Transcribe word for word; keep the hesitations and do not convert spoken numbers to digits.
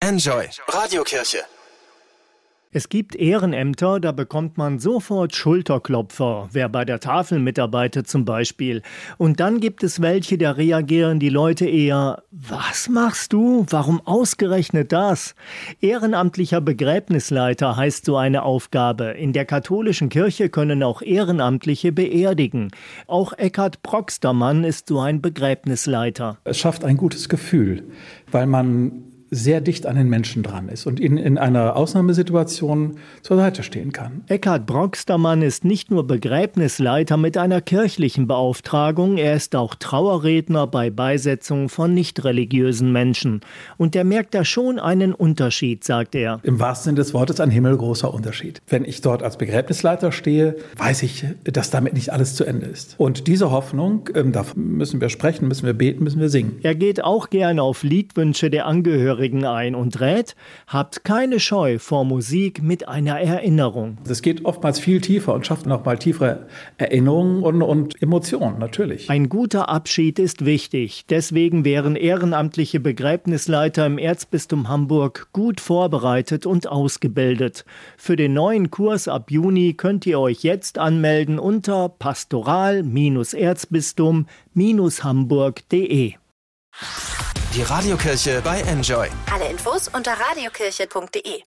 Enjoy Radiokirche. Es gibt Ehrenämter, da bekommt man sofort Schulterklopfer, wer bei der Tafel mitarbeitet zum Beispiel. Und dann gibt es welche, da reagieren die Leute eher: Was machst du? Warum ausgerechnet das? Ehrenamtlicher Begräbnisleiter heißt so eine Aufgabe. In der katholischen Kirche können auch Ehrenamtliche beerdigen. Auch Eckhard Broxtermann ist so ein Begräbnisleiter. Es schafft ein gutes Gefühl, weil man sehr dicht an den Menschen dran ist und ihnen in einer Ausnahmesituation zur Seite stehen kann. Eckhard Broxtermann ist nicht nur Begräbnisleiter mit einer kirchlichen Beauftragung, er ist auch Trauerredner bei Beisetzung von nicht-religiösen Menschen. Und er merkt da schon einen Unterschied, sagt er. Im wahrsten Sinne des Wortes ein himmelgroßer Unterschied. Wenn ich dort als Begräbnisleiter stehe, weiß ich, dass damit nicht alles zu Ende ist. Und diese Hoffnung, da müssen wir sprechen, müssen wir beten, müssen wir singen. Er geht auch gerne auf Liedwünsche der Angehörigen ein und rät: Habt keine Scheu vor Musik mit einer Erinnerung. Das geht oftmals viel tiefer und schafft noch mal tiefere Erinnerungen und, und Emotionen, natürlich. Ein guter Abschied ist wichtig. Deswegen wären ehrenamtliche Begräbnisleiter im Erzbistum Hamburg gut vorbereitet und ausgebildet. Für den neuen Kurs ab Juni könnt ihr euch jetzt anmelden unter pastoral erzbistum hamburg punkt de. Die Radiokirche bei Enjoy. Alle Infos unter radiokirche punkt de.